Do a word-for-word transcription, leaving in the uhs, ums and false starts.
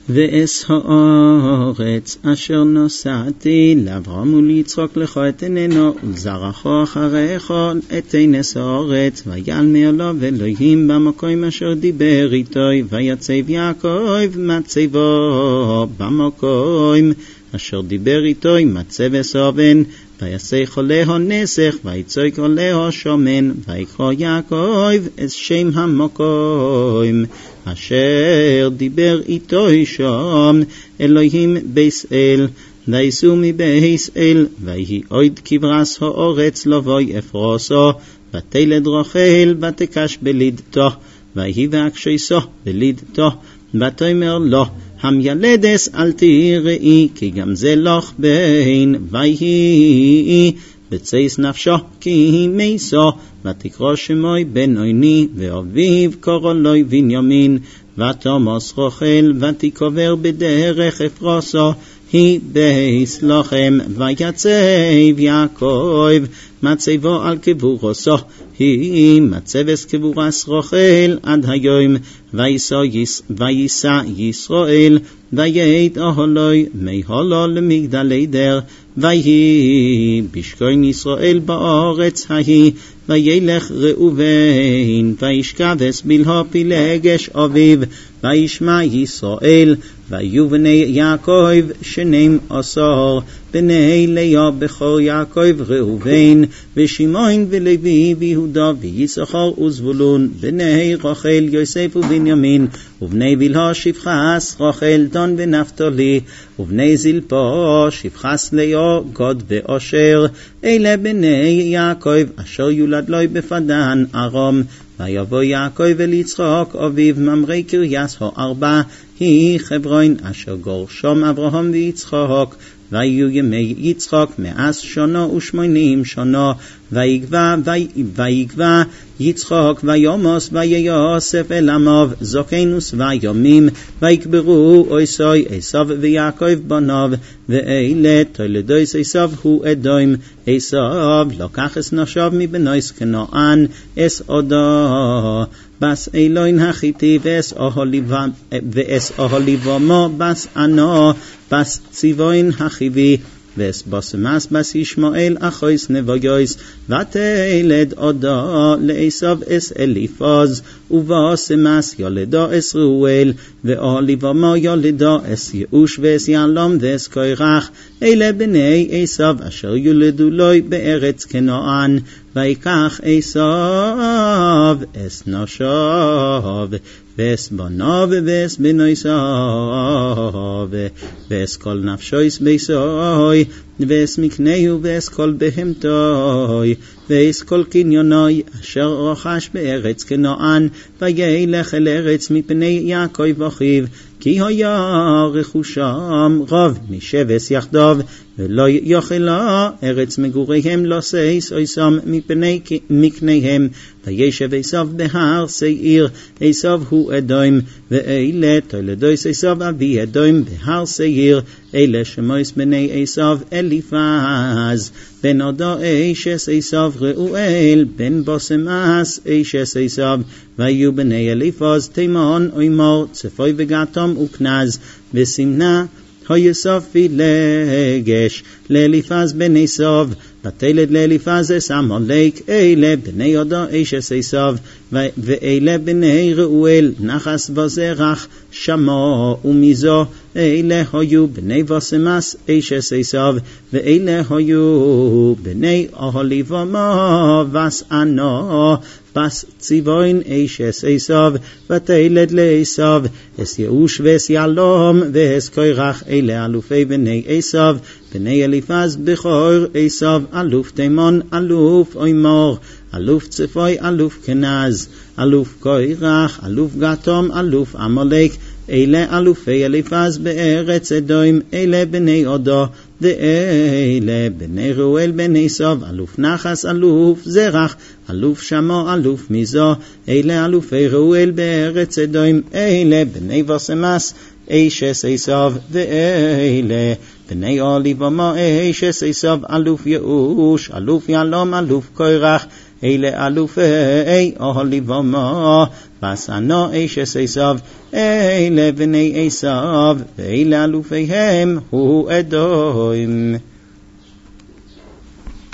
ואס הארץ אשר נוסעתי לאברהם וליצחוק לך אתננו ולזרעך אחריך אתנס הארץ וילמר לו ואלוהים במקום אשר דיבר איתו ויצב יעקב מצבו במקום אשר דיבר איתו מצב אסובן ויסך עליהו נסך ויצוק עליהו שומן ויקרא יעקב את שם המקום אשר דיבר איתו שם אלוהים בית אל וייסעו מבית אל ויהי עוד כברס הארץ לבוי אפרוסו ותלד רחל ותקש בלידתו ויהי והקשיסו בלידתו ותאמר לו המילדס אל תראי כי גם זה לך בין ויהי בצייס נפשו כי היא מייסו ותקרא שמוי בנוני ואביו קורא לו בנימין ותמוס רחל ותקבר בדרך אפרוסו היא בייס לכם ויצב יעקב מצבו על קבורסו היא מצבס קבורס רחל עד היום וייסע ישראל וייט אהלוי מהלו למגדלי דר ויהי בשכון ישראל בארץ ההיא וילך ראובן וישכבס בלהו פילגש אביו וישמע ישראל ויהיו בני יעקב שנים עשר בני לאה בכור יעקב ראובן ושמעון ולוי ויהודה ויששכר וזבולון בני רחל יוסף ובנימין ובני בלהה שפחס רחל דן ונפתלי ובני זלפה שפחס לאה גד ואשר אלה בני יעקב אשר יולד לו בפדן ארם ויבוא יעקב אל יצחק אביו ממרא קריית הארבע היא חברון אשר גר שם אברהם ויצחק ויהיו ימי יצחק מאז שנה ושמונים שנה ויגבה ויגבה יצחק ויומוס ויוסף אל עמיו זקנוס וימים ויקברו עשי עשיו ויעקב בניו ואלה תולדות עשיו הוא אדום עשיו לקח את נשיו מבני כנען אס עדה בס אלוהים החיתי ואס אהליבמה בס ענה בס ציווין החיבי ואס בסמס בס ישמעאל אחויס נבויוס ותלד עדה לעשיו אס אליפז ובסמס ילדה אס ראואל ואהליבמה ילדה אס יאוש ואס יעלם ואס קורח אלה בני עשיו אשר יולדו לו בארץ כנען ויקח עשיו אס נשיו ואס בניו ואס בנותיו ואס כל נפשויס ביסוי ואס מקנהו ואס כל בהמתוי ואס כל קניונוי אשר רכש בארץ כנען וילך אל ארץ מפני יעקב אחיו כי היה רכושם רב משבס יחדיו ולא יאכלה ארץ מגוריהם לא שש עשם מפני מקניהם וישב עשיו בהר שעיר עשיו הוא אדום ואלה תולדות עשיו אבי אדום בהר שעיר אלה שמות בני עשיו אליפז בן עדה אשס עשיו ראואל בן בסמס אשס עשיו ויהיו בני אליפז תימן אימר צפוי וגתם וכנז ושמנה היוסף פילגש לאליפז בן עשיו ותלד לאליפז אס עמלק אלה בני עדה אשס עשיו ואלה בני ראואל נחס וזרח שמה ומיזו אלה היו בני בסמס אשס עשיו ואלה היו בני אהליבמה בס ענה בס ציווין אשס עשיו ותלד לעשיו אס יאוש ואס יעלם ואס קורח אלה אלופי בני עשיו בני אליפז בכור עשיו אלוף תימן אלוף אימר אלוף צפוי אלוף כנז אלוף קורח אלוף גתם אלוף עמלק אלה אלופי אליפז בארץ אדום אלה בני עדה ואלה בני ראואל בן עשיו אלוף נחס אלוף זרח אלוף שמה אלוף מיזו אלה אלופי ראואל בארץ אדום אלה בני בסמס אשס עשיו ואלה בני אהליבמה אשס עשיו אלוף יאוש אלוף יעלם אלוף קורח אלה אלופי אוהליבמה, בשנא איש עשיו, אלה בני עשיו, ואלה אלופיהם הוא אדום.